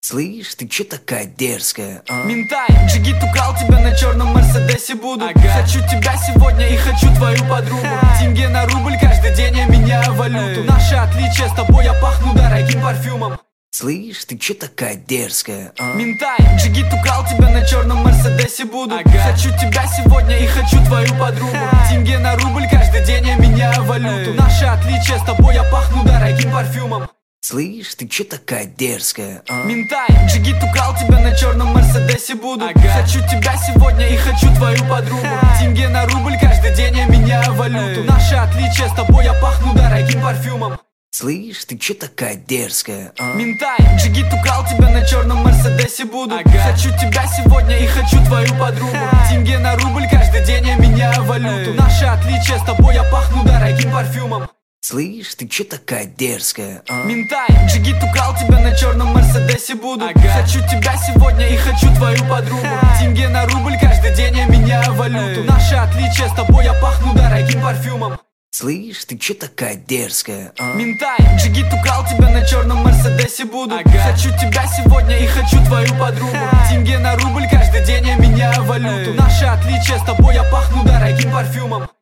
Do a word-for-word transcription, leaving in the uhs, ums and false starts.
Слышь, ты чё такая дерзкая, а? Ментай, джигит украл тебя на черном Мерседесе буду. Ага. Хочу тебя сегодня и хочу твою подругу. Тенге на рубль, каждый день я меняю валюту. Эй. Наше отличие, с тобой я пахну дорогим парфюмом. Слышь, ты чё такая дерзкая, а? Ментай, джигит украл тебя на черном Мерседесе буду. Ага. Хочу тебя сегодня и хочу твою подругу. Тенге на рубль, каждый день я меняю валюту. Эй. Наше отличие, с тобой я пахну дорогим парфюмом. Слышь, ты чё такая дерзкая, а? Ментай, джигит украл тебя на черном Мерседесе буду. Ага. Хочу тебя сегодня и хочу твою подругу. Тенге на рубль, каждый день я меняю валюту. Эй. Наше отличие, с тобой я пахну дорогим парфюмом. Слышь, ты чё такая дерзкая, а? Ментай, джигит украл тебя на черном Мерседесе буду. Ага. Хочу тебя сегодня и хочу твою подругу. Тенге на рубль, каждый день я меняю валюту. Эй. Наше отличие, с тобой я пахну дорогим парфюмом. Слышь, ты чё такая дерзкая, а? Ментай, джигит украл тебя на черном Мерседесе буду. Ага. Хочу тебя сегодня и хочу твою подругу. Тенге на рубль, каждый день я меняю валюту. Эй. Наше отличие, с тобой я пахну дорогим парфюмом. Слышь, ты чё такая дерзкая, а? Ментай, джигит украл тебя на черном Мерседесе буду. Ага. Хочу тебя сегодня и хочу твою подругу. Тенге на рубль, каждый день я меняю валюту. Эй. Наше отличие, с тобой я пахну дорогим парфюмом.